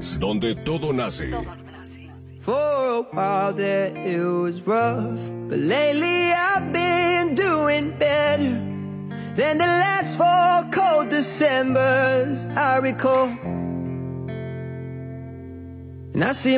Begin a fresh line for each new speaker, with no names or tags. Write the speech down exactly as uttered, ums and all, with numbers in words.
Jazz, donde todo nace.
For a while there it was rough, but lately I've been doing better than the last four cold Decembers I recall. And I see